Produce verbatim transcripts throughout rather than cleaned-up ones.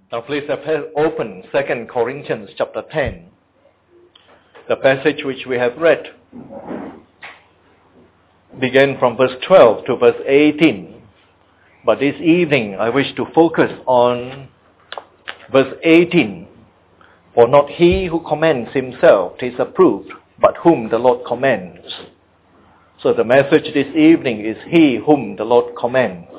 Now please open Second Corinthians chapter ten, the passage which we have read began from verse twelve to verse eighteen. But this evening I wish to focus on verse eighteen. For not he who commends himself is approved, but whom the Lord commends. So the message this evening is he whom the Lord commends.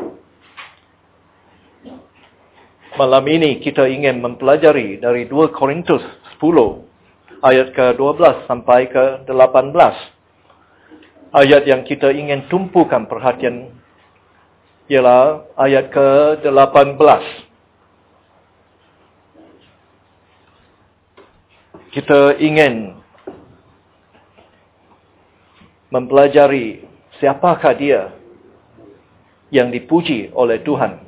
Malam ini kita ingin mempelajari dari dua Korintus sepuluh ayat ke dua belas sampai ke delapan belas. Ayat yang kita ingin tumpukan perhatian ialah ayat ke delapan belas. Kita ingin mempelajari siapakah dia yang dipuji oleh Tuhan.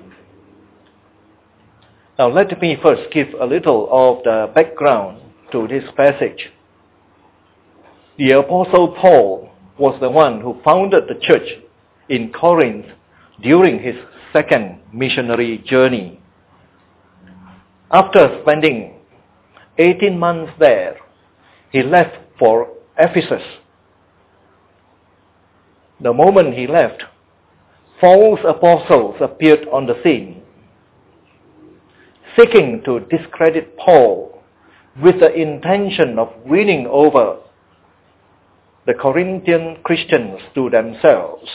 Now let me first give a little of the background to this passage. The Apostle Paul was the one who founded the church in Corinth during his second missionary journey. After spending eighteen months there, he left for Ephesus. The moment he left, false apostles appeared on the scene, seeking to discredit Paul with the intention of winning over the Corinthian Christians to themselves.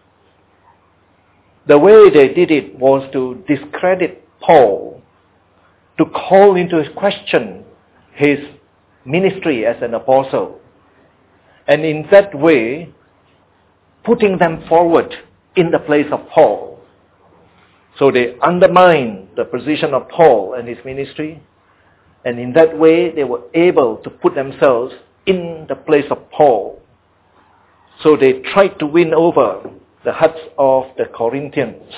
The way they did it was to discredit Paul, to call into question his ministry as an apostle, and in that way, putting them forward in the place of Paul. So they undermined the position of Paul and his ministry, and in that way they were able to put themselves in the place of Paul. So they tried to win over the hearts of the Corinthians.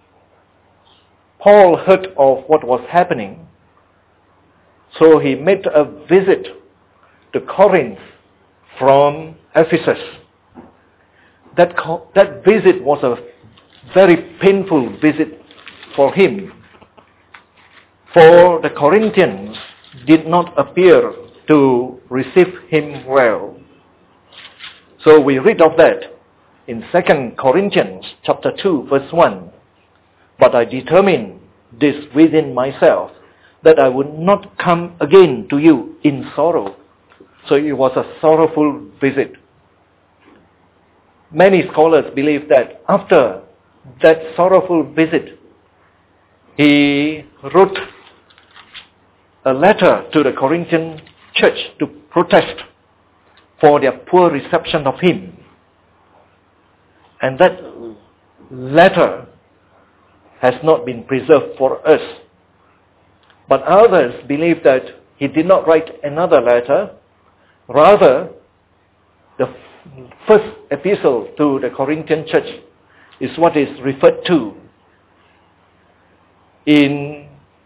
Paul heard of what was happening, so he made a visit to Corinth from Ephesus. That, co- that visit was a very painful visit for him, for the Corinthians did not appear to receive him well. So we read of that in Second Corinthians chapter two verse one. But I determined this within myself, that I would not come again to you in sorrow. So it was a sorrowful visit. Many scholars believe that after that sorrowful visit, he wrote a letter to the Corinthian church to protest for their poor reception of him. And that letter has not been preserved for us. But others believe that he did not write another letter. Rather, the first epistle to the Corinthian church is what is referred to in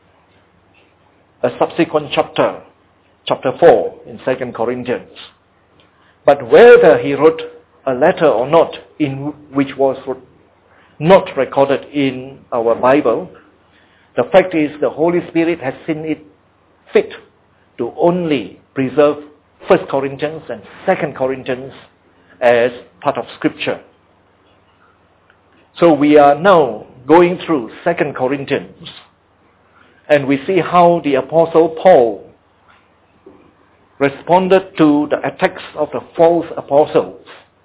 a subsequent chapter, chapter four in Second Corinthians. But whether he wrote a letter or not, in which was not recorded in our Bible, the fact is the Holy Spirit has seen it fit to only preserve First Corinthians and Second Corinthians as part of Scripture. So we are now going through Second Corinthians, and we see how the Apostle Paul responded to the attacks of the false apostles.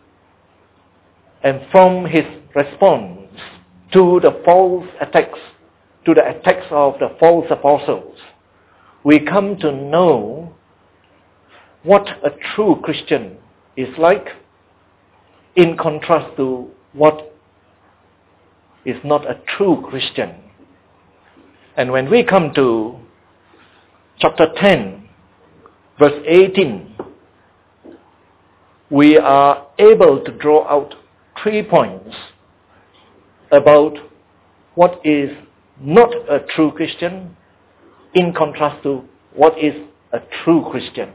And from his response to the false attacks, to the attacks of the false apostles, we come to know what a true Christian is like, in contrast to what is not a true Christian. And when we come to chapter ten, verse eighteen, we are able to draw out three points about what is not a true Christian in contrast to what is a true Christian.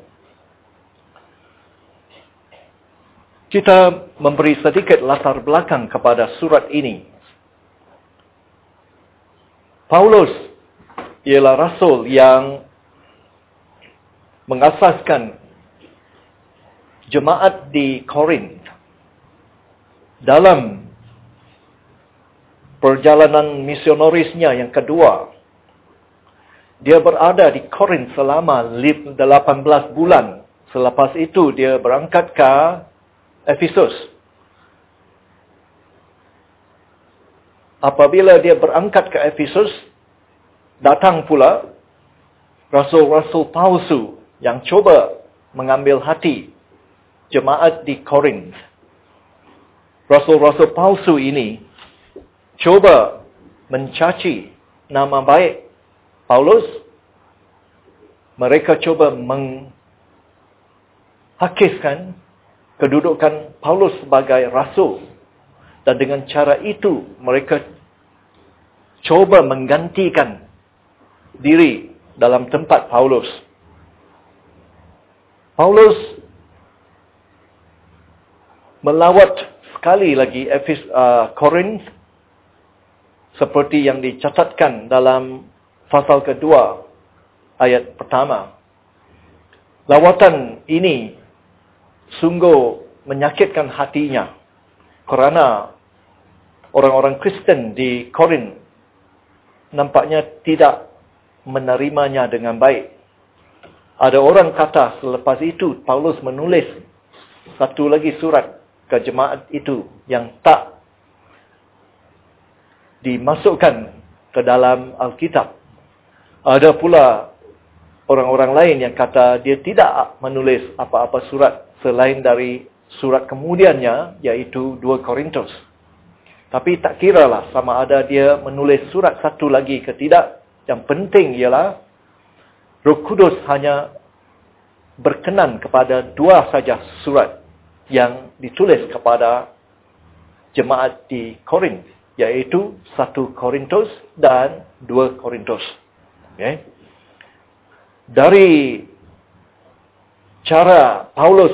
Kita memberi sedikit latar belakang kepada surat ini. Paulus ialah rasul yang mengasaskan jemaat di Korinth. Dalam perjalanan misionarisnya yang kedua, dia berada di Korinth selama delapan belas bulan. Selepas itu dia berangkat ke Efesus. Apabila dia berangkat ke Efesus, datang pula rasul-rasul palsu yang coba mengambil hati jemaat di Korinth. Rasul-rasul palsu ini coba mencaci nama baik Paulus. Mereka coba menghakiskan kedudukan Paulus sebagai rasul. Dan dengan cara itu, mereka coba menggantikan diri dalam tempat Paulus. Paulus melawat sekali lagi Efes, uh, Korinth seperti yang dicatatkan dalam pasal kedua ayat pertama. Lawatan ini sungguh menyakitkan hatinya kerana orang-orang Kristen di Korinth nampaknya tidak menerimanya dengan baik. Ada orang kata selepas itu Paulus menulis satu lagi surat ke jemaat itu yang tak dimasukkan ke dalam Alkitab. Ada pula orang-orang lain yang kata dia tidak menulis apa-apa surat selain dari surat kemudiannya, iaitu dua Korintus. Tapi tak kiralah sama ada dia menulis surat satu lagi ke tidak. Yang penting ialah Roh Kudus hanya berkenan kepada dua saja surat yang ditulis kepada jemaat di Korinth, iaitu satu Korintus dan dua Korintus. Okay. Dari cara Paulus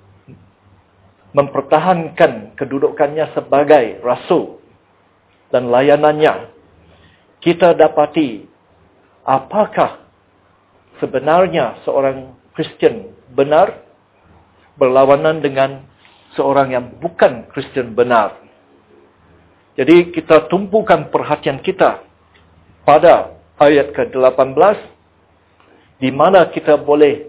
mempertahankan kedudukannya sebagai rasul dan layanannya, kita dapati apakah sebenarnya seorang Kristian benar berlawanan dengan seorang yang bukan Kristian benar. Jadi kita tumpukan perhatian kita pada ayat ke delapan belas, di mana kita boleh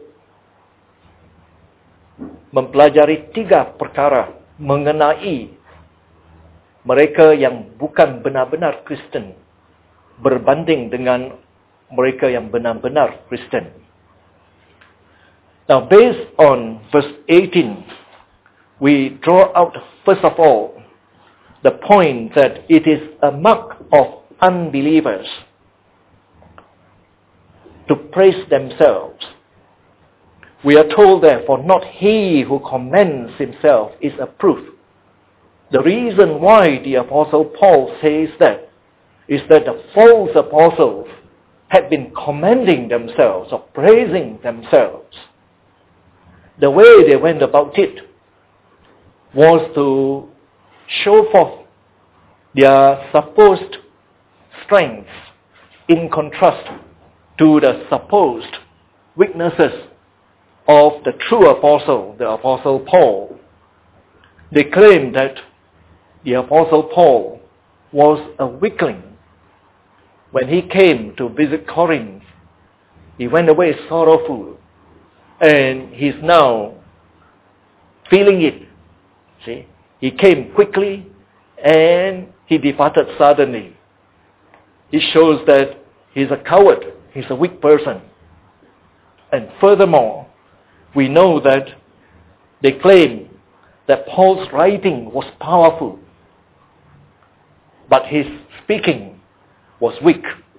mempelajari tiga perkara mengenai mereka yang bukan benar-benar Kristen berbanding dengan mereka yang benar-benar Kristen. Now, based on verse eighteen, we draw out, first of all, the point that it is a mark of unbelievers to praise themselves. We are told, therefore, not he who commends himself is approved. The reason why the Apostle Paul says that is that the false apostles had been commending themselves or praising themselves. The way they went about it was to show forth their supposed strengths in contrast to the supposed weaknesses of the true apostle, the Apostle Paul. They claimed that the Apostle Paul was a weakling. When he came to visit Corinth, he went away sorrowful, and he's now feeling it. See, he came quickly and he departed suddenly. It shows that he's a coward, he's a weak person. And furthermore, we know that they claim that Paul's writing was powerful, but his speaking was weak.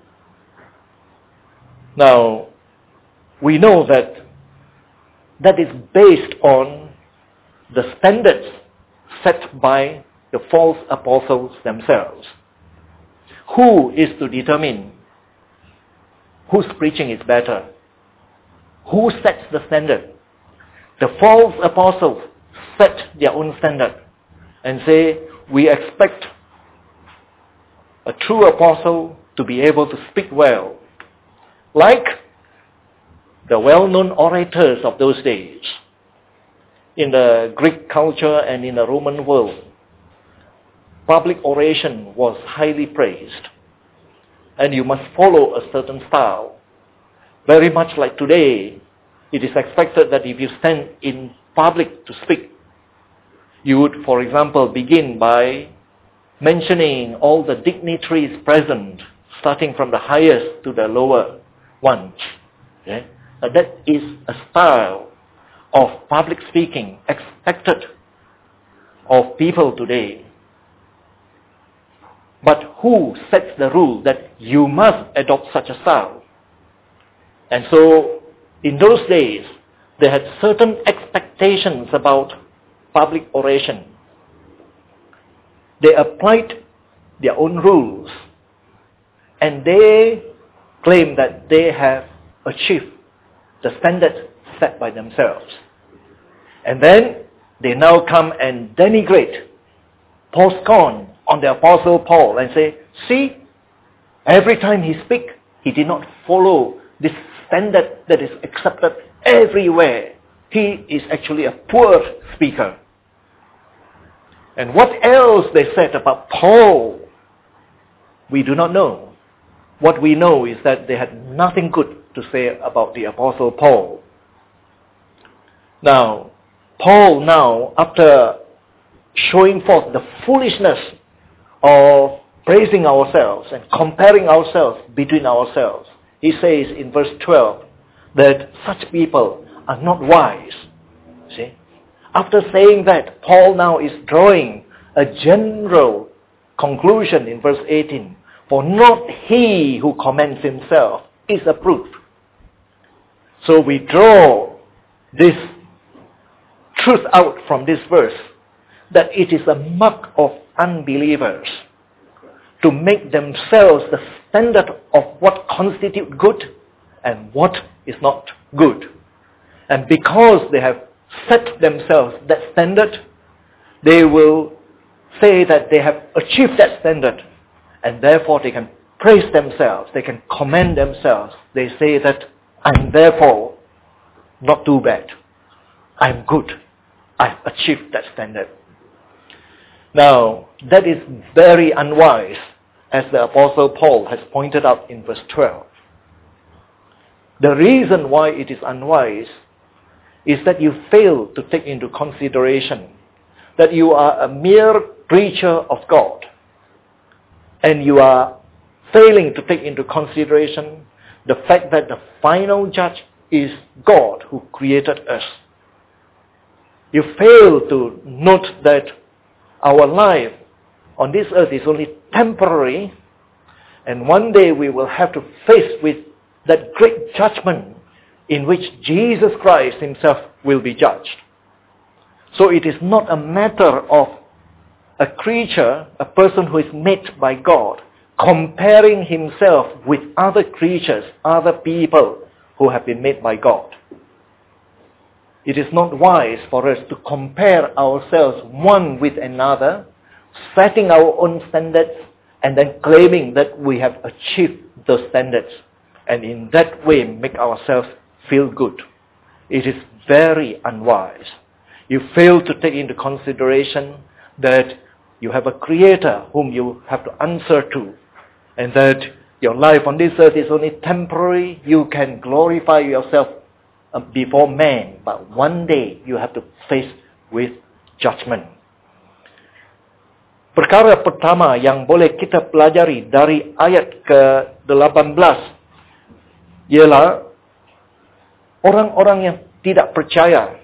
Now, we know that that is based on the standards set by the false apostles themselves. Who is to determine whose preaching is better? Who sets the standard? The false apostles set their own standard and say, we expect a true apostle to be able to speak well. Like the well-known orators of those days in the Greek culture and in the Roman world, public oration was highly praised. And you must follow a certain style. Very much like today, it is expected that if you stand in public to speak, you would, for example, begin by mentioning all the dignitaries present, starting from the highest to the lower ones. Okay? Uh, that is a style of public speaking expected of people today. But who sets the rule that you must adopt such a style? And so, in those days, they had certain expectations about public oration. They applied their own rules, and they claim that they have achieved the standard set by themselves. And then they now come and denigrate, pour scorn on the Apostle Paul and say, see, every time he speaks, he did not follow this standard that is accepted everywhere. He is actually a poor speaker. And what else they said about Paul, we do not know. What we know is that they had nothing good to say about the Apostle Paul. Now, Paul now, after showing forth the foolishness of praising ourselves and comparing ourselves between ourselves, he says in verse twelve that such people are not wise. See? After saying that, Paul now is drawing a general conclusion in verse eighteen. For not he who commends himself is approved. So we draw this truth out from this verse, that it is a mark of unbelievers to make themselves the standard of what constitutes good and what is not good. And because they have set themselves that standard, they will say that they have achieved that standard, and therefore they can praise themselves, they can commend themselves. They say that I'm therefore not too bad. I'm good. I've achieved that standard. Now, that is very unwise, as the Apostle Paul has pointed out in verse twelve. The reason why it is unwise is that you fail to take into consideration that you are a mere creature of God, and you are failing to take into consideration the fact that the final judge is God who created us. You fail to note that our life on this earth is only temporary, and one day we will have to face with that great judgment in which Jesus Christ himself will be judged. So it is not a matter of a creature, a person who is made by God, comparing himself with other creatures, other people who have been made by God. It is not wise for us to compare ourselves one with another, setting our own standards, and then claiming that we have achieved those standards, and in that way make ourselves feel good. It is very unwise. You fail to take into consideration that you have a creator whom you have to answer to, and that your life on this earth is only temporary. You can glorify yourself before man, but one day you have to face with judgment. Perkara pertama yang boleh kita pelajari dari ayat ke delapan belas ialah orang-orang yang tidak percaya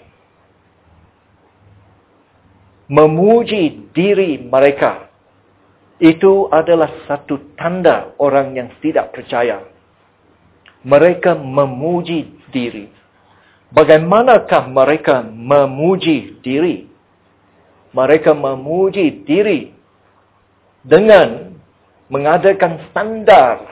memuji diri mereka. Itu adalah satu tanda orang yang tidak percaya. Mereka memuji diri. Bagaimanakah mereka memuji diri? Mereka memuji diri dengan mengadakan standar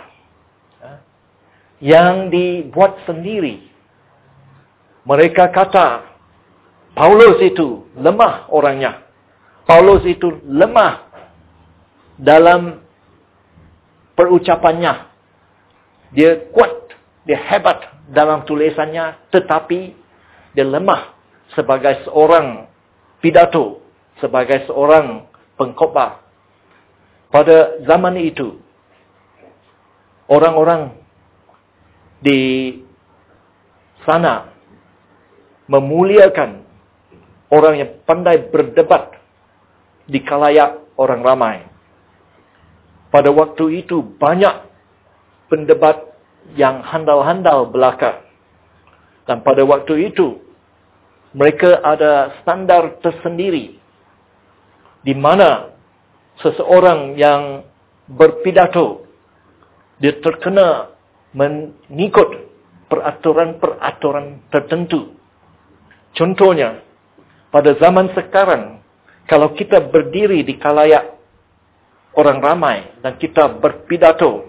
yang dibuat sendiri. Mereka kata, Paulus itu lemah orangnya. Paulus itu lemah dalam perucapannya. Dia kuat dia hebat dalam tulisannya, tetapi dia lemah sebagai seorang pidato, sebagai seorang pengkhotbah. Pada zaman itu, orang-orang di sana memuliakan orang yang pandai berdebat di khalayak orang ramai. Pada waktu itu banyak pendebat yang handal-handal belaka. Dan pada waktu itu mereka ada standar tersendiri di mana seseorang yang berpidato dia terkena mengikut peraturan-peraturan tertentu. Contohnya, pada zaman sekarang, kalau kita berdiri di khalayak orang ramai dan kita berpidato,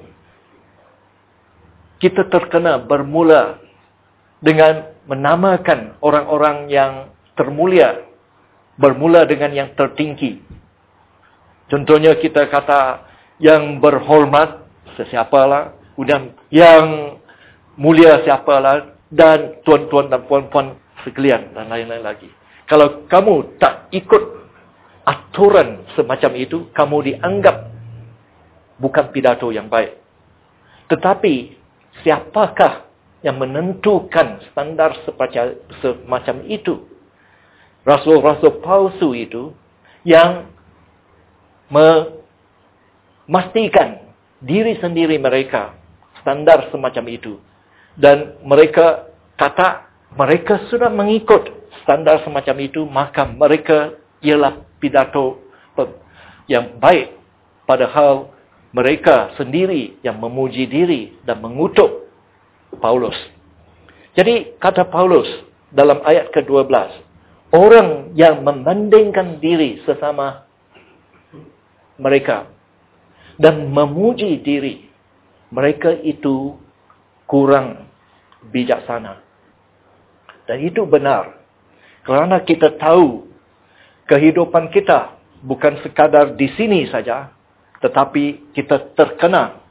kita terkena bermula dengan menamakan orang-orang yang termulia, bermula dengan yang tertinggi. Contohnya kita kata yang berhormat sesiapalah, kemudian yang mulia siapalah, dan tuan-tuan dan puan-puan sekalian, dan lain-lain lagi. Kalau kamu tak ikut aturan semacam itu, kamu dianggap bukan pidato yang baik. Tetapi, siapakah yang menentukan standar semacam itu? Rasul-rasul palsu itu yang memastikan diri sendiri mereka standar semacam itu. Dan mereka kata mereka sudah mengikut standar semacam itu, maka mereka ialah pidato yang baik. Padahal mereka sendiri yang memuji diri dan mengutuk Paulus. Jadi kata Paulus dalam ayat ke dua belas, orang yang membandingkan diri sesama mereka dan memuji diri, mereka itu kurang bijaksana. Dan itu benar. Kerana kita tahu kehidupan kita bukan sekadar di sini saja, tetapi kita terkena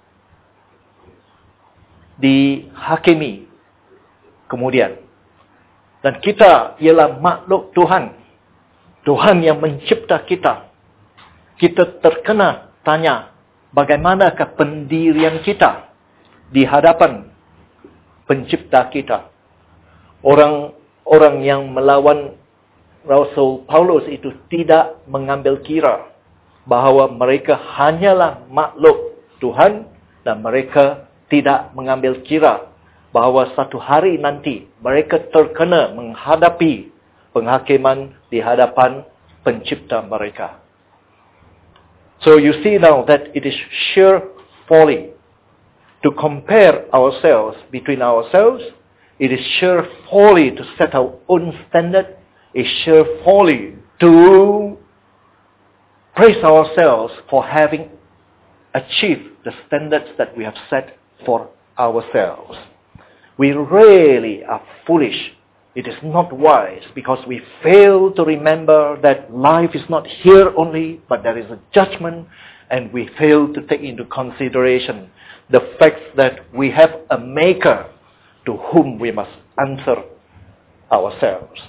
dihakimi kemudian. Dan kita ialah makhluk Tuhan. Tuhan yang mencipta kita. Kita terkena tanya, bagaimanakah pendirian kita di hadapan pencipta kita. Orang-orang yang melawan Rasul Paulus itu tidak mengambil kira bahawa mereka hanyalah makhluk Tuhan, dan mereka tidak mengambil kira bahawa satu hari nanti mereka terkena menghadapi penghakiman di hadapan pencipta mereka. So you see now that it is sheer folly to compare ourselves between ourselves. It is sheer folly to set our own standard. It is sheer folly to praise ourselves for having achieved the standards that we have set for ourselves. We really are foolish. It is not wise because we fail to remember that life is not here only, but there is a judgment, and we fail to take into consideration the fact that we have a maker to whom we must answer ourselves.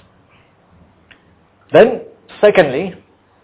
Then, secondly,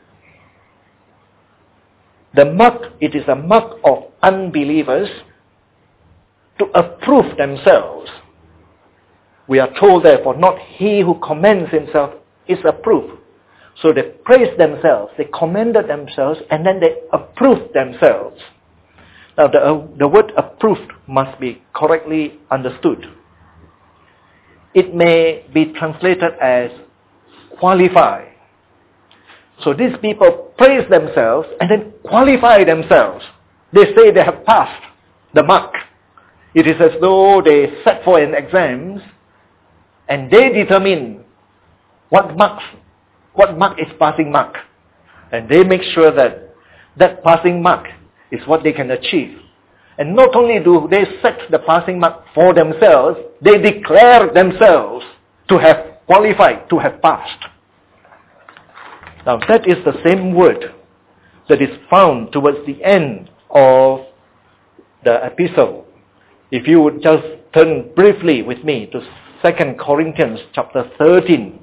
the mark, it is a mark of unbelievers to approve themselves. We are told, therefore, not he who commends himself is approved. So they praise themselves, they commended themselves, and then they approved themselves. Now, the, uh, the word approved must be correctly understood. It may be translated as qualify. So these people praise themselves and then qualify themselves. They say they have passed the mark. It is as though they sat for an exams and they determine what marks, what mark is passing mark. And they make sure that that passing mark is what they can achieve. And not only do they set the passing mark for themselves, they declare themselves to have qualified, to have passed. Now that is the same word that is found towards the end of the epistle. If you would just turn briefly with me to Second Corinthians chapter thirteen.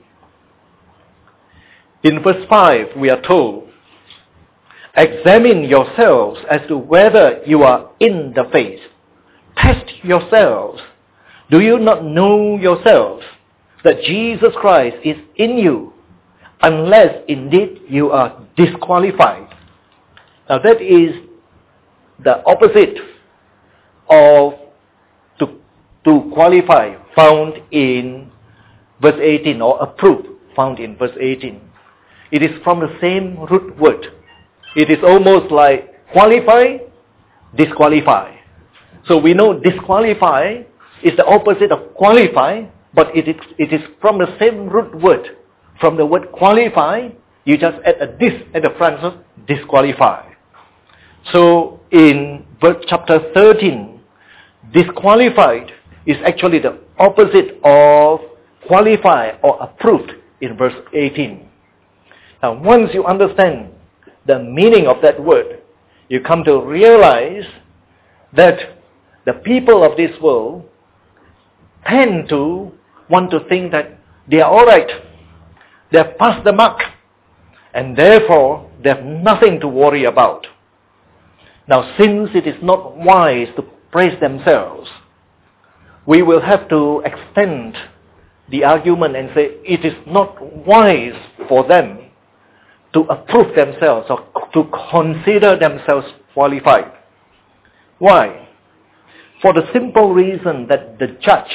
In verse five, we are told, examine yourselves as to whether you are in the faith. Test yourselves. Do you not know yourselves that Jesus Christ is in you, unless indeed you are disqualified? Now that is the opposite of to, to qualify, found in verse eighteen, or approve, found in verse eighteen. It is from the same root word. It is almost like qualify, disqualify. So we know disqualify is the opposite of qualify, but it is, it is from the same root word. From the word qualify, you just add a dis at the front of disqualify. So in verse chapter thirteen, disqualified is actually the opposite of qualify or approved in verse eighteen. Now once you understand the meaning of that word, you come to realize that the people of this world tend to want to think that they are alright, they have passed the mark, and therefore they have nothing to worry about. Now since it is not wise to praise themselves, we will have to extend the argument and say it is not wise for them to approve themselves or to consider themselves qualified. Why? For the simple reason that the judge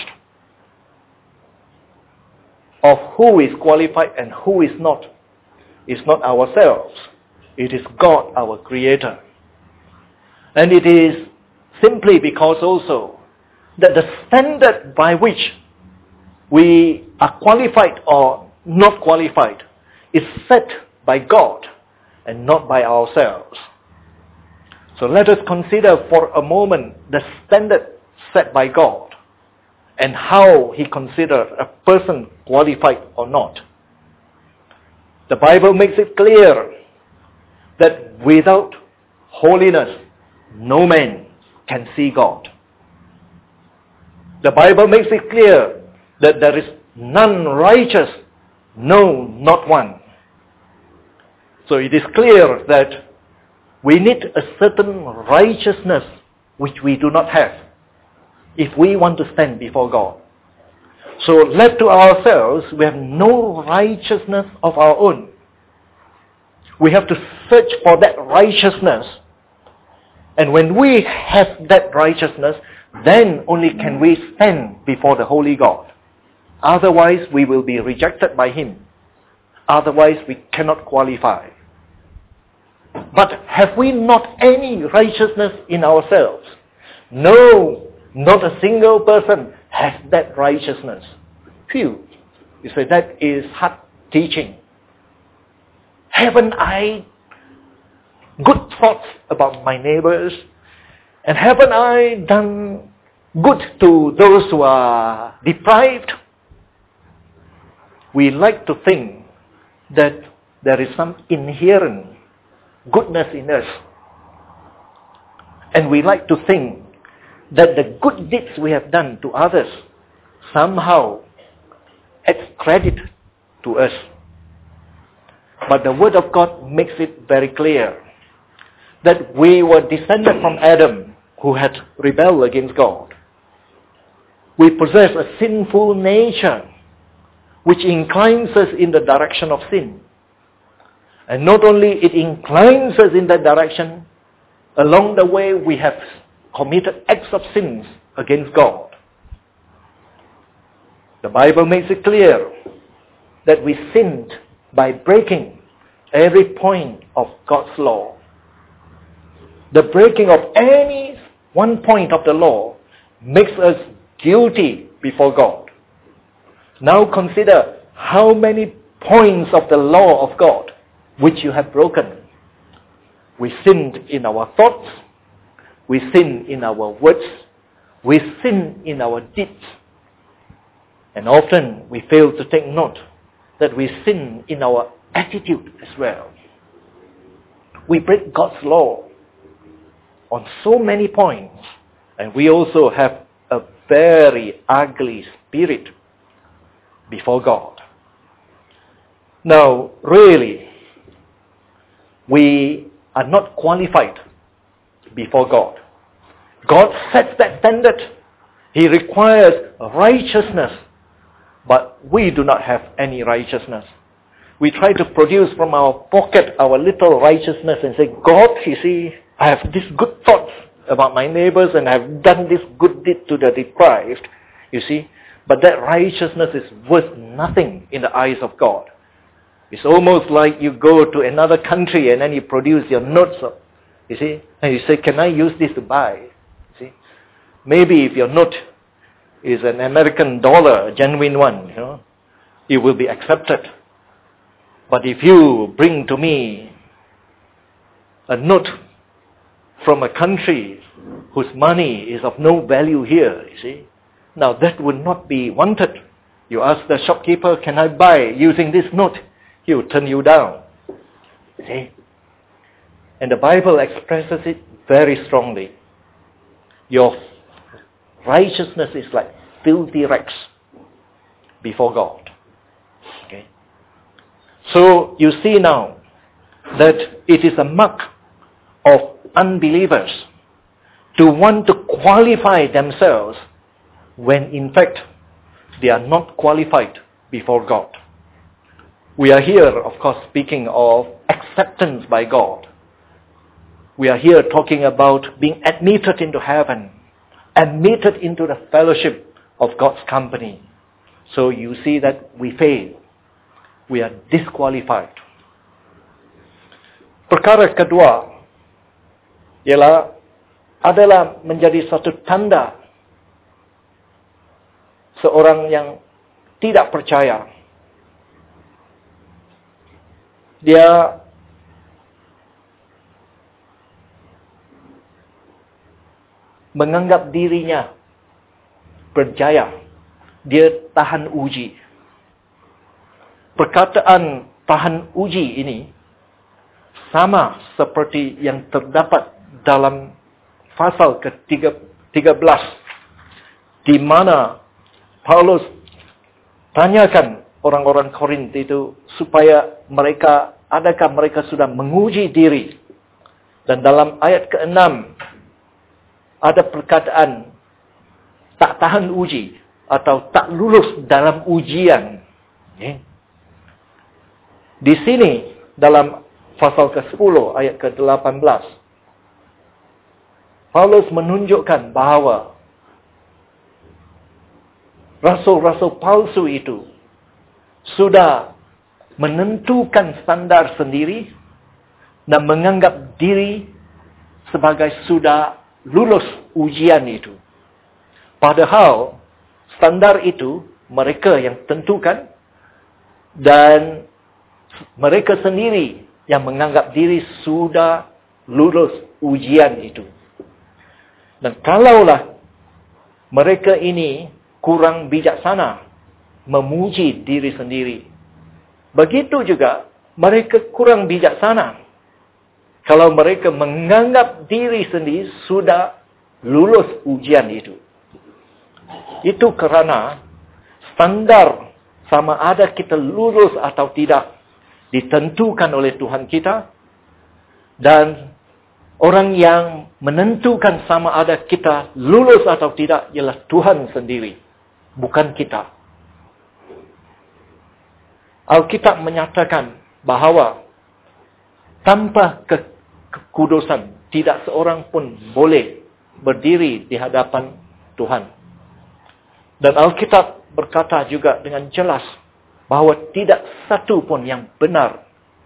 of who is qualified and who is not is not ourselves. It is God, our Creator. And it is simply because also that the standard by which we are qualified or not qualified is set by God and not by ourselves. So let us consider for a moment the standard set by God and how He considers a person qualified or not. The Bible makes it clear that without holiness, no man can see God. The Bible makes it clear that there is none righteous, no, not one. So it is clear that we need a certain righteousness which we do not have if we want to stand before God. So left to ourselves, we have no righteousness of our own. We have to search for that righteousness. And when we have that righteousness, then only can we stand before the holy God. Otherwise, we will be rejected by Him. Otherwise, we cannot qualify. But have we not any righteousness in ourselves? No, not a single person has that righteousness. Phew. You say that is hard teaching. Haven't I good thoughts about my neighbors? And haven't I done good to those who are deprived? We like to think that there is some inherent goodness in us. And we like to think that the good deeds we have done to others somehow adds credit to us. But the Word of God makes it very clear that we were descended from Adam, who had rebelled against God. We possess a sinful nature which inclines us in the direction of sin. And not only it inclines us in that direction, along the way we have committed acts of sins against God. The Bible makes it clear that we sinned by breaking every point of God's law. The breaking of any one point of the law makes us guilty before God. Now consider how many points of the law of God which you have broken. We sinned in our thoughts, we sinned in our words, we sinned in our deeds. And often we fail to take note that we sin in our attitude as well. We break God's law on so many points, and we also have a very ugly spirit before God. Now, really, we are not qualified before God. God sets that standard. He requires righteousness, but we do not have any righteousness. We try to produce from our pocket our little righteousness and say, God, you see, I have these good thoughts about my neighbors and I have done this good deed to the deprived, you see. But that righteousness is worth nothing in the eyes of God. It's almost like you go to another country and then you produce your notes, you see, and you say, can I use this to buy? You see, maybe if your note is an American dollar, a genuine one, you know, it will be accepted. But if you bring to me a note from a country whose money is of no value here, you see, now that would not be wanted. You ask the shopkeeper, can I buy using this note? He will turn you down. See? And the Bible expresses it very strongly. Your righteousness is like filthy rags before God. Okay? So you see now that it is a mark of unbelievers to want to qualify themselves when in fact they are not qualified before God. We are here, of course, speaking of acceptance by God. We are here talking about being admitted into heaven, admitted into the fellowship of God's company. So you see that we fail. We are disqualified. Perkara kedua ialah adalah menjadi satu tanda seorang yang tidak percaya. Dia menganggap dirinya berjaya. Dia tahan uji. Perkataan tahan uji ini sama seperti yang terdapat dalam pasal ke tiga belas, di mana Paulus tanyakan orang-orang Korintus itu supaya mereka, adakah mereka sudah menguji diri. Dan dalam ayat keenam ada perkataan tak tahan uji atau tak lulus dalam ujian. Okay. Di sini dalam pasal ke sepuluh ayat ke delapan belas, Paulus menunjukkan bahawa rasul-rasul palsu itu sudah menentukan standar sendiri dan menganggap diri sebagai sudah lulus ujian itu. Padahal standar itu mereka yang tentukan dan mereka sendiri yang menganggap diri sudah lulus ujian itu. Dan kalaulah mereka ini kurang bijaksana memuji diri sendiri, begitu juga mereka kurang bijaksana kalau mereka menganggap diri sendiri sudah lulus ujian itu. Itu kerana standar sama ada kita lulus atau tidak ditentukan oleh Tuhan kita, dan orang yang menentukan sama ada kita lulus atau tidak ialah Tuhan sendiri, bukan kita. Alkitab menyatakan bahawa tanpa ke- kekudusan tidak seorang pun boleh berdiri di hadapan Tuhan. Dan Alkitab berkata juga dengan jelas bahawa tidak satu pun yang benar.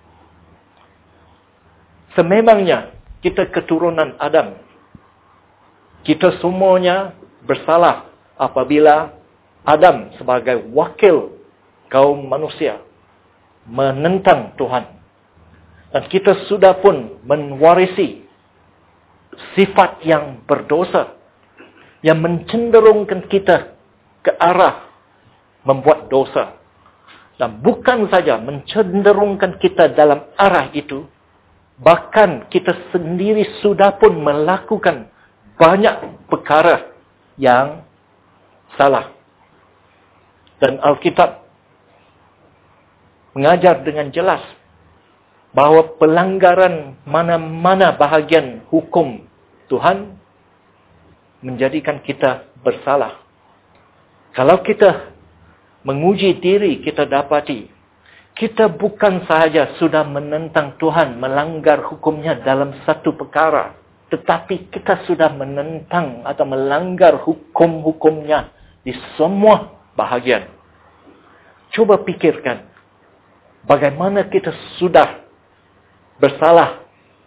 Sememangnya kita keturunan Adam, kita semuanya bersalah apabila Adam sebagai wakil kaum manusia menentang Tuhan. Dan kita sudah pun mewarisi sifat yang berdosa, yang mencenderungkan kita ke arah membuat dosa. Dan bukan saja mencenderungkan kita dalam arah itu, bahkan kita sendiri sudah pun melakukan banyak perkara yang salah. Dan Alkitab mengajar dengan jelas bahawa pelanggaran mana-mana bahagian hukum Tuhan menjadikan kita bersalah. Kalau kita menguji diri, kita dapati kita bukan sahaja sudah menentang Tuhan, melanggar hukumnya dalam satu perkara, tetapi kita sudah menentang atau melanggar hukum-hukumnya di semua bahagian. Coba pikirkan, bagaimana kita sudah bersalah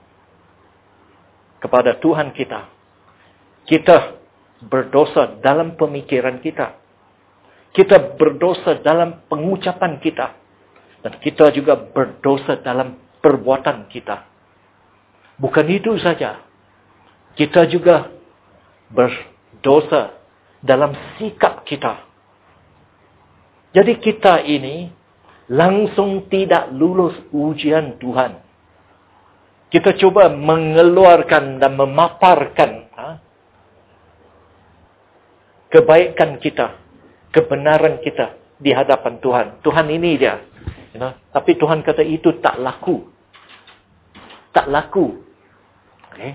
kepada Tuhan kita. Kita berdosa dalam pemikiran kita. Kita berdosa dalam pengucapan kita. Dan kita juga berdosa dalam perbuatan kita. Bukan itu saja. Kita juga berdosa dalam sikap kita. Jadi kita ini langsung tidak lulus ujian Tuhan. Kita coba mengeluarkan dan memaparkan ha, kebaikan kita, kebenaran kita di hadapan Tuhan. Tuhan ini dia. You know? Tapi Tuhan kata itu tak laku. Tak laku. Okay.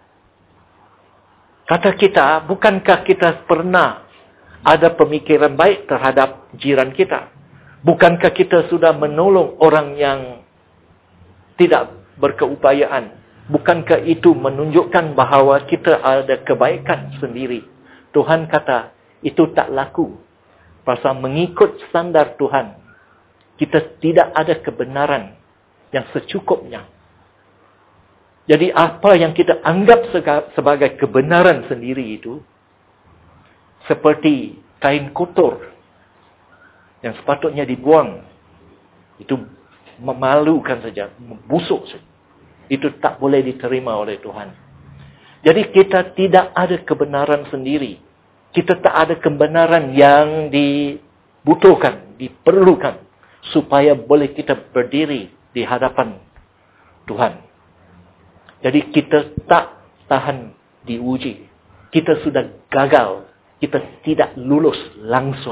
Kata kita, bukankah kita pernah ada pemikiran baik terhadap jiran kita? Bukankah kita sudah menolong orang yang tidak berkeupayaan? Bukankah itu menunjukkan bahawa kita ada kebaikan sendiri? Tuhan kata, itu tak laku. Pasal mengikut standar Tuhan, kita tidak ada kebenaran yang secukupnya. Jadi apa yang kita anggap sebagai kebenaran sendiri itu, seperti kain kotor yang sepatutnya dibuang, itu memalukan saja, busuk saja. Itu tak boleh diterima oleh Tuhan. Jadi kita tidak ada kebenaran sendiri. Kita tak ada kebenaran yang dibutuhkan, diperlukan, supaya boleh kita berdiri di hadapan Tuhan. Jadi kita tak tahan diuji. Kita sudah gagal. Kita tidak lulus langsung.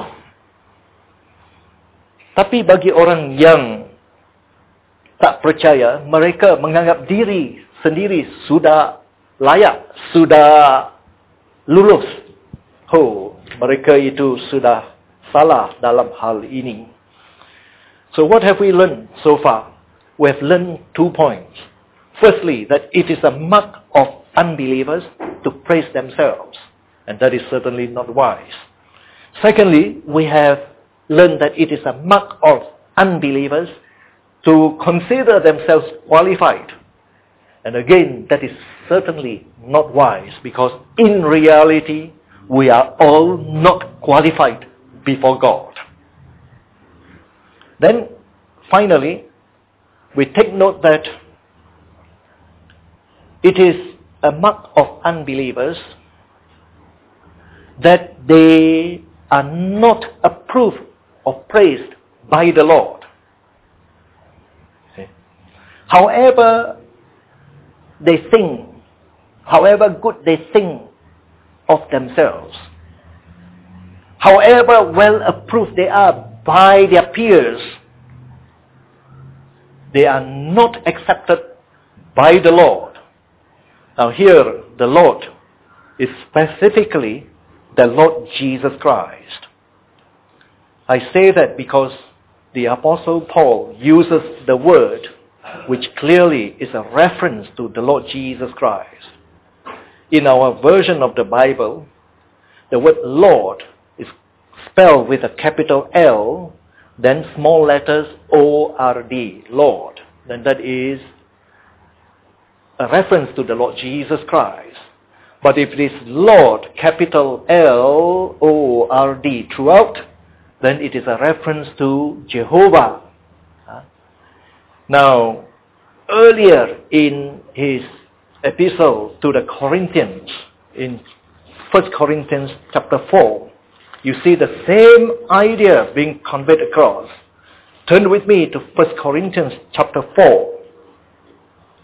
Tapi bagi orang yang tak percaya, mereka menganggap diri sendiri sudah layak, sudah lulus. Oh, mereka itu sudah salah dalam hal ini. So what have we learned so far? We have learned two points. Firstly, that it is a mark of unbelievers to praise themselves. And that is certainly not wise. Secondly, we have learned that it is a mark of unbelievers to consider themselves qualified. And again, that is certainly not wise, because in reality, we are all not qualified before God. Then, finally, we take note that it is a mark of unbelievers that they are not approved or praised by the Lord. Okay. However they think, however good they think of themselves, however well approved they are by their peers, they are not accepted by the Lord. Now here, the Lord is specifically the Lord Jesus Christ. I say that because the Apostle Paul uses the word which clearly is a reference to the Lord Jesus Christ. In our version of the Bible, the word Lord is spelled with a capital L, then small letters O R D, Lord. Then that is a reference to the Lord Jesus Christ. But if it is Lord, capital L O R D throughout, then it is a reference to Jehovah. Now, earlier in his epistle to the Corinthians, in First Corinthians chapter four, you see the same idea being conveyed across. Turn with me to First Corinthians chapter four.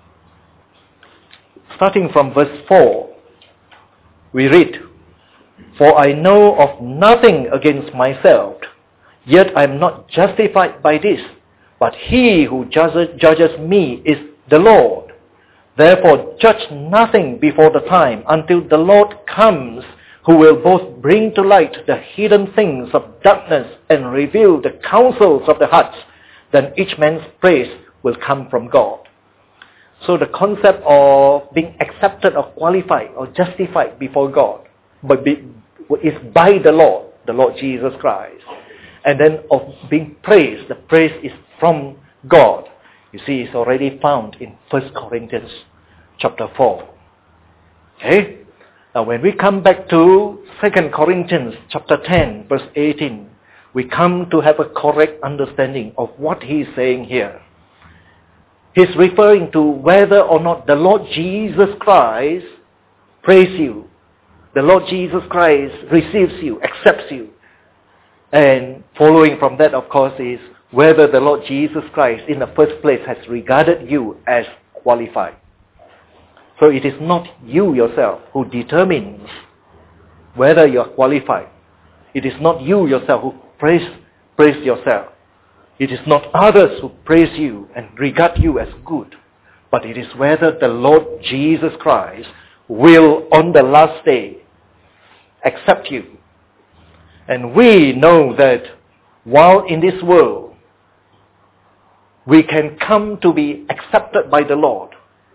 Starting from verse four, we read, For I know of nothing against myself, yet I am not justified by this. But he who judges, judges me is the Lord. Therefore judge nothing before the time, until the Lord comes, who will both bring to light the hidden things of darkness and reveal the counsels of the hearts. Then each man's praise will come from God. So the concept of being accepted or qualified or justified before God but be, is by the Lord, the Lord Jesus Christ. And then of being praised, the praise is from God. You see, it's already found in First Corinthians chapter four. Okay? Now when we come back to Second Corinthians chapter ten, verse eighteen, we come to have a correct understanding of what he's saying here. He's referring to whether or not the Lord Jesus Christ praise you. The Lord Jesus Christ receives you, accepts you. And following from that, of course, is whether the Lord Jesus Christ in the first place has regarded you as qualified. So it is not you yourself who determines whether you are qualified. It is not you yourself who praise, praise yourself. It is not others who praise you and regard you as good. But it is whether the Lord Jesus Christ will on the last day accept you. And we know that while in this world, we can come to be accepted by the Lord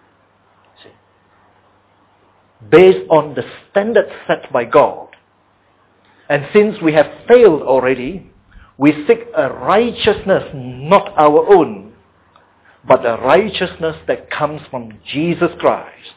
based on the standard set by God. And since we have failed already, we seek a righteousness not our own, but a righteousness that comes from Jesus Christ.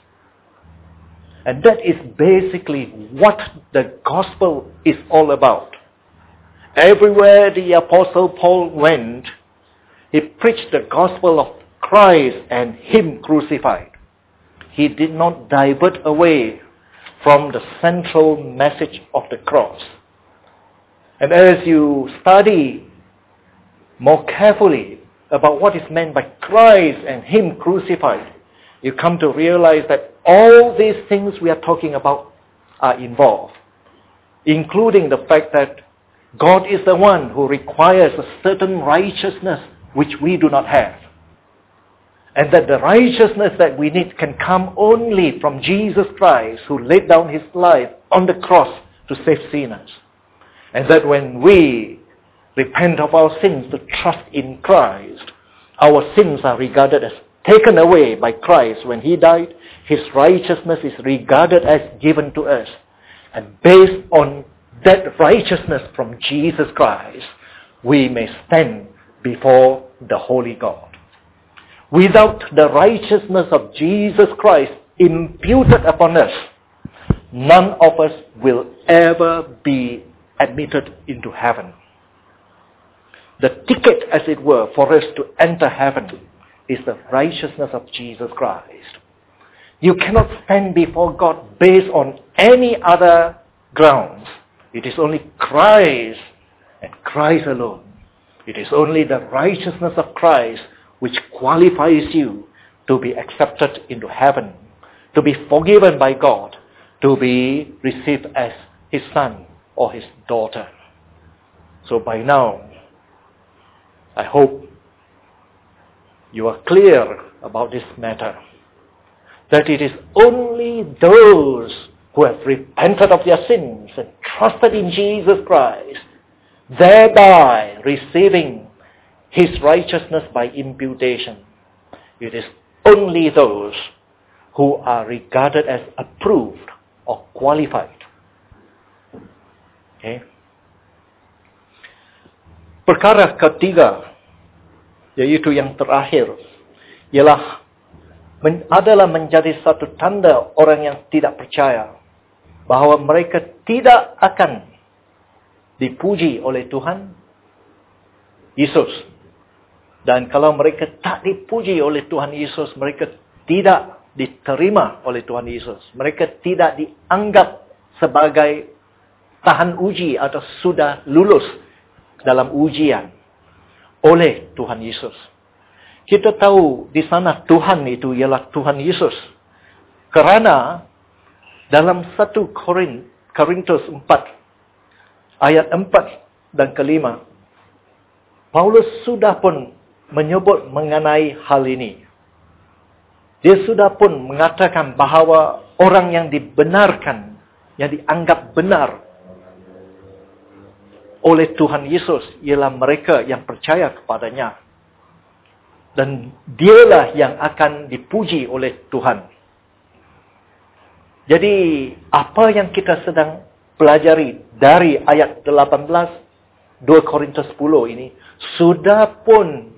And that is basically what the gospel is all about. Everywhere the Apostle Paul went, he preached the gospel of Christ and Him crucified. He did not divert away from the central message of the cross. And as you study more carefully about what is meant by Christ and Him crucified, you come to realize that all these things we are talking about are involved, including the fact that God is the one who requires a certain righteousness which we do not have. And that the righteousness that we need can come only from Jesus Christ, who laid down His life on the cross to save sinners. And that when we repent of our sins to trust in Christ, our sins are regarded as taken away by Christ. When He died, His righteousness is regarded as given to us. And based on that righteousness from Jesus Christ, we may stand before the holy God. Without the righteousness of Jesus Christ imputed upon us, none of us will ever be admitted into heaven. The ticket, as it were, for us to enter heaven is the righteousness of Jesus Christ. You cannot stand before God based on any other grounds. It is only Christ and Christ alone. It is only the righteousness of Christ which qualifies you to be accepted into heaven, to be forgiven by God, to be received as His son or His daughter. So by now, I hope you are clear about this matter, that it is only those who have repented of their sins and trusted in Jesus Christ, thereby receiving His righteousness by imputation. It is only those who are regarded as approved or qualified. Okay? Perkara ketiga, yaitu yang terakhir, ialah men, adalah menjadi satu tanda orang yang tidak percaya bahawa mereka tidak akan dipuji oleh Tuhan Yesus. Dan kalau mereka tak dipuji oleh Tuhan Yesus, mereka tidak diterima oleh Tuhan Yesus. Mereka tidak dianggap sebagai tahan uji atau sudah lulus dalam ujian oleh Tuhan Yesus. Kita tahu di sana Tuhan itu ialah Tuhan Yesus. Kerana dalam satu Korintus empat, ayat empat dan kelima, Paulus sudah pun menyebut mengenai hal ini. Dia sudah pun mengatakan bahawa orang yang dibenarkan, yang dianggap benar oleh Tuhan Yesus ialah mereka yang percaya kepadanya. Dan dialah yang akan dipuji oleh Tuhan. Jadi, apa yang kita sedang pelajari dari ayat delapan belas, dua Korintus sepuluh ini, sudah pun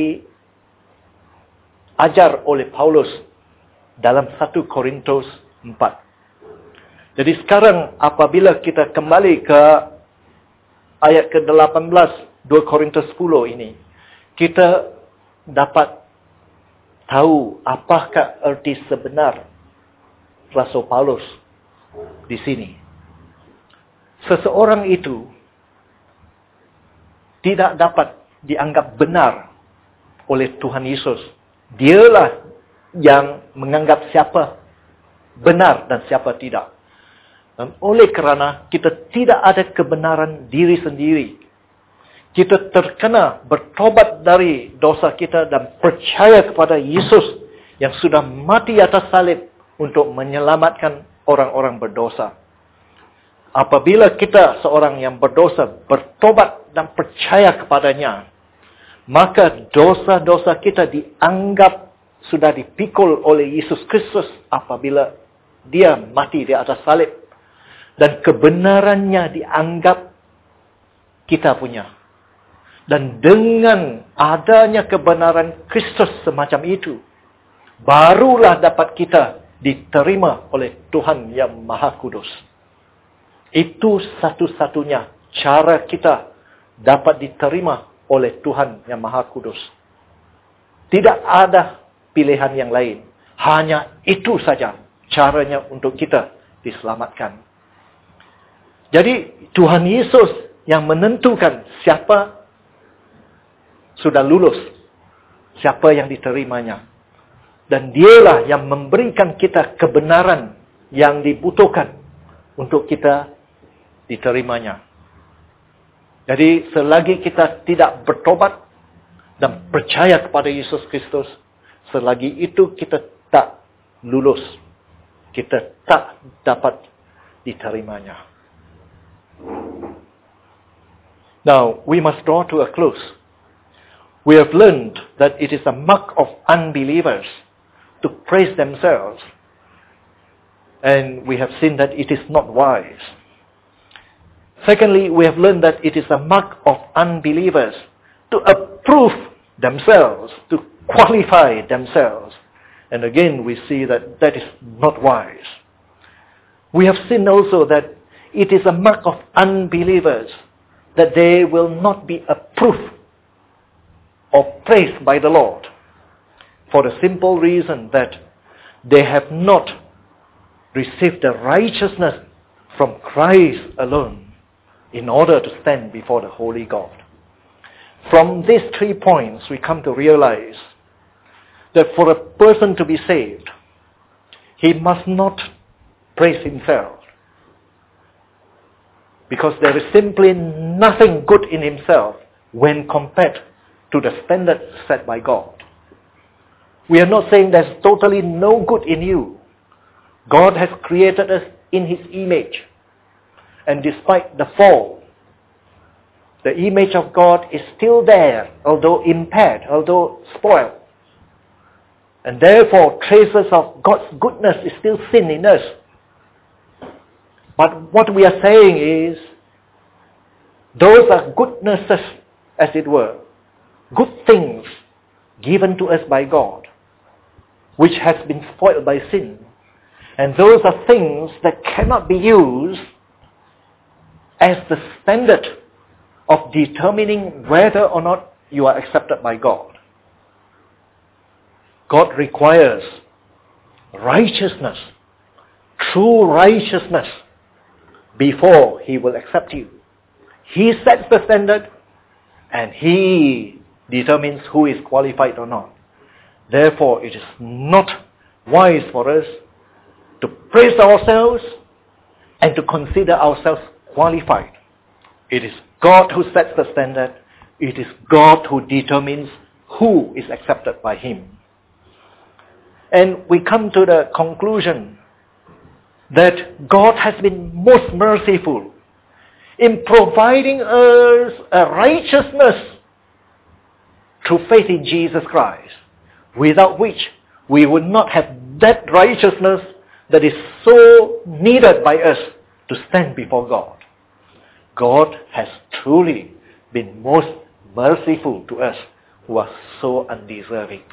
diajar oleh Paulus dalam satu Korintus empat. Jadi sekarang apabila kita kembali ke ayat ke delapan belas, dua Korintus sepuluh ini, kita dapat tahu apakah erti sebenar Rasul Paulus di sini. Seseorang itu tidak dapat dianggap benar oleh Tuhan Yesus. Dialah yang menganggap siapa benar dan siapa tidak. Dan oleh kerana kita tidak ada kebenaran diri sendiri, kita terkena bertobat dari dosa kita dan percaya kepada Yesus yang sudah mati atas salib untuk menyelamatkan orang-orang berdosa. Apabila kita seorang yang berdosa bertobat dan percaya kepadanya, maka dosa-dosa kita dianggap sudah dipikul oleh Yesus Kristus apabila dia mati di atas salib. Dan kebenarannya dianggap kita punya. Dan dengan adanya kebenaran Kristus semacam itu, barulah dapat kita diterima oleh Tuhan yang Maha Kudus. Itu satu-satunya cara kita dapat diterima oleh Tuhan yang Maha Kudus. Tidak ada pilihan yang lain. Hanya itu saja caranya untuk kita diselamatkan. Jadi Tuhan Yesus yang menentukan siapa sudah lulus, siapa yang diterimanya. Dan dialah yang memberikan kita kebenaran yang dibutuhkan untuk kita diterimanya. Jadi selagi kita tidak bertobat dan percaya kepada Yesus Kristus, selagi itu kita tak lulus, kita tak dapat diterimanya. Now, we must draw to a close. We have learned that it is a mark of unbelievers to praise themselves. And we have seen that it is not wise. Secondly, we have learned that it is a mark of unbelievers to approve themselves, to qualify themselves. And again, we see that that is not wise. We have seen also that it is a mark of unbelievers that they will not be approved or praised by the Lord, for the simple reason that they have not received the righteousness from Christ alone in order to stand before the holy God. From these three points, we come to realize that for a person to be saved, he must not praise himself, because there is simply nothing good in himself when compared to the standard set by God. We are not saying there's totally no good in you. God has created us in His image. And despite the fall, the image of God is still there, although impaired, although spoiled. And therefore, traces of God's goodness is still seen in us. But what we are saying is, those are goodnesses, as it were, good things given to us by God, which has been spoiled by sin. And those are things that cannot be used as the standard of determining whether or not you are accepted by God. God requires righteousness, true righteousness, before He will accept you. He sets the standard, and He determines who is qualified or not. Therefore, it is not wise for us to praise ourselves, and to consider ourselves qualified. It is God who sets the standard. It is God who determines who is accepted by Him. And we come to the conclusion that God has been most merciful in providing us a righteousness through faith in Jesus Christ, without which we would not have that righteousness that is so needed by us to stand before God. God has truly been most merciful to us who are so undeserving.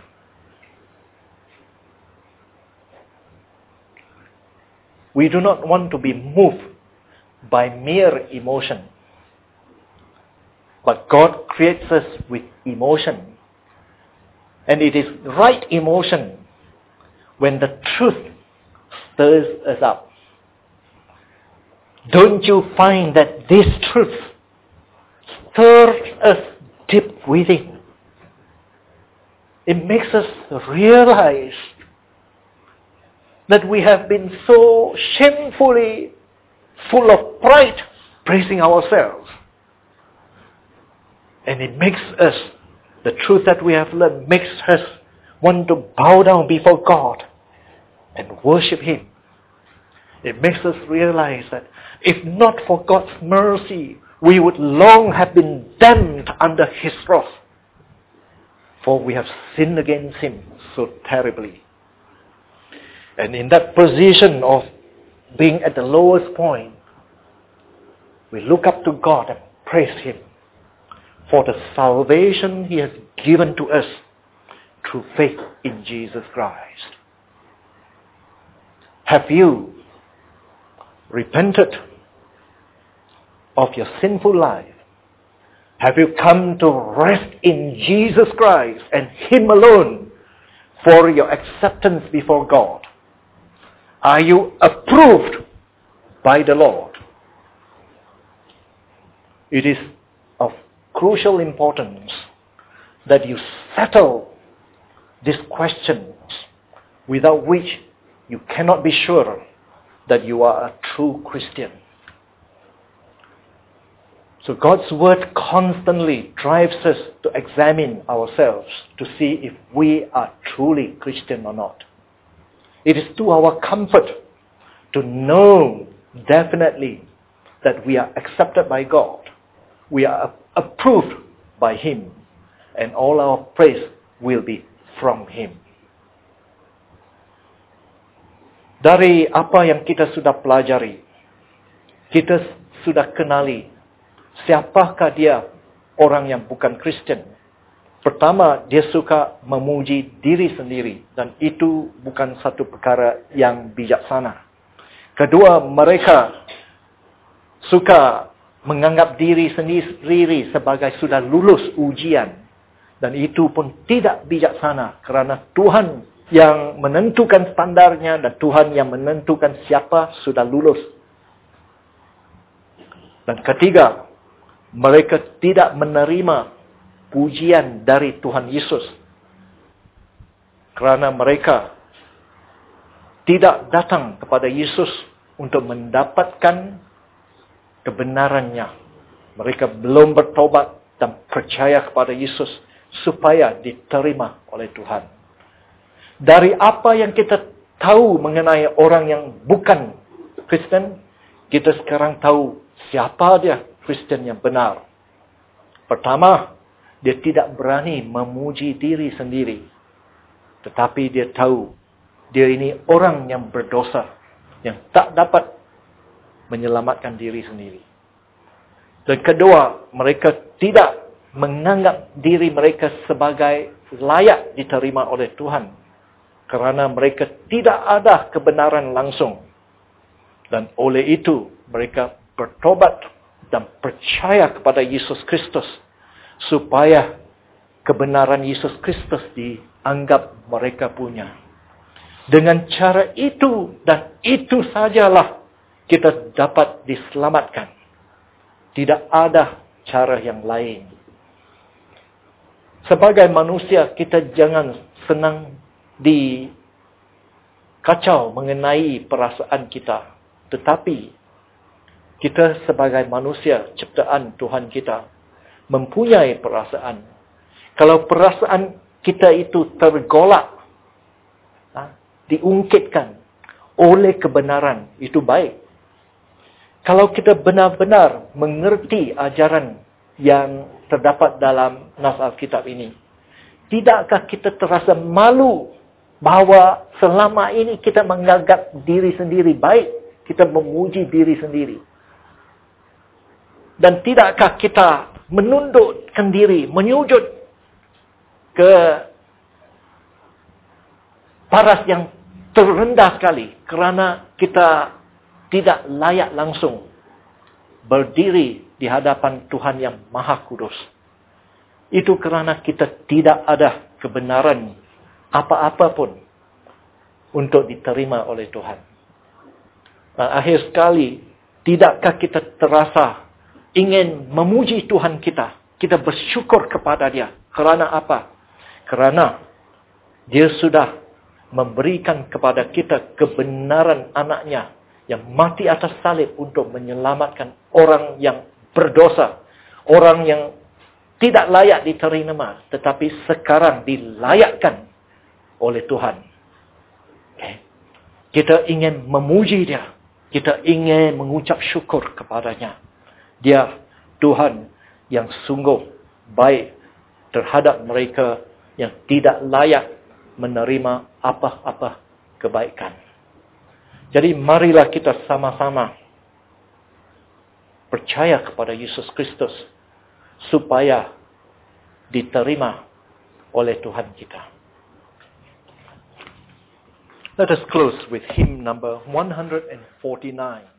We do not want to be moved by mere emotion. But God creates us with emotion. And it is right emotion when the truth stirs us up. Don't you find that this truth stirs us deep within? It makes us realize that we have been so shamefully full of pride, praising ourselves. And it makes us, the truth that we have learned, makes us want to bow down before God and worship Him. It makes us realize that if not for God's mercy, we would long have been damned under His wrath. For we have sinned against Him so terribly. And in that position of being at the lowest point, we look up to God and praise Him for the salvation He has given to us through faith in Jesus Christ. Have you repented of your sinful life? Have you come to rest in Jesus Christ and Him alone for your acceptance before God? Are you approved by the Lord? It is of crucial importance that you settle these questions, without which you cannot be sure that you are a true Christian. So God's Word constantly drives us to examine ourselves to see if we are truly Christian or not. It is to our comfort to know definitely that we are accepted by God. We are approved by Him. And all our praise will be from Him. Dari apa yang kita sudah pelajari, kita sudah kenali siapakah dia orang yang bukan Kristen. Pertama, dia suka memuji diri sendiri dan itu bukan satu perkara yang bijaksana. Kedua, mereka suka menganggap diri sendiri sebagai sudah lulus ujian dan itu pun tidak bijaksana kerana Tuhan yang menentukan standarnya dan Tuhan yang menentukan siapa sudah lulus. Dan ketiga, mereka tidak menerima pujian dari Tuhan Yesus kerana mereka tidak datang kepada Yesus untuk mendapatkan kebenarannya. Mereka belum bertobat dan percaya kepada Yesus supaya diterima oleh Tuhan. Dari apa yang kita tahu mengenai orang yang bukan Kristen, kita sekarang tahu siapa dia Kristen yang benar. Pertama, dia tidak berani memuji diri sendiri. Tetapi dia tahu, dia ini orang yang berdosa, yang tak dapat menyelamatkan diri sendiri. Dan kedua, mereka tidak menganggap diri mereka sebagai layak diterima oleh Tuhan. Kerana mereka tidak ada kebenaran langsung. Dan oleh itu, mereka bertobat dan percaya kepada Yesus Kristus. Supaya kebenaran Yesus Kristus dianggap mereka punya. Dengan cara itu dan itu sajalah kita dapat diselamatkan. Tidak ada cara yang lain. Sebagai manusia, kita jangan senang dikacau mengenai perasaan kita. Tetapi Kita sebagai manusia ciptaan Tuhan kita mempunyai perasaan. Kalau perasaan kita itu tergolak, ha, diungkitkan oleh kebenaran, itu baik. Kalau kita benar-benar mengerti ajaran yang terdapat dalam nas Alkitab ini, tidakkah kita terasa malu bahawa selama ini kita menganggap diri sendiri baik, kita memuji diri sendiri. Dan tidakkah kita menundukkan diri, menyujud ke paras yang terendah sekali kerana kita tidak layak langsung berdiri di hadapan Tuhan yang Maha Kudus. Itu kerana kita tidak ada kebenaran apa-apa pun untuk diterima oleh Tuhan. Nah, akhir sekali, tidakkah kita terasa ingin memuji Tuhan kita? Kita bersyukur kepada Dia. Kerana apa? Kerana Dia sudah memberikan kepada kita kebenaran anaknya yang mati atas salib untuk menyelamatkan orang yang berdosa. Orang yang tidak layak diterima, tetapi sekarang dilayakkan oleh Tuhan. Okay. Kita ingin memuji Dia. Kita ingin mengucap syukur kepadanya. Dia Tuhan yang sungguh baik terhadap mereka yang tidak layak menerima apa-apa kebaikan. Jadi marilah kita sama-sama percaya kepada Yesus Kristus supaya diterima oleh Tuhan kita. Let us close with hymn number one forty-nine.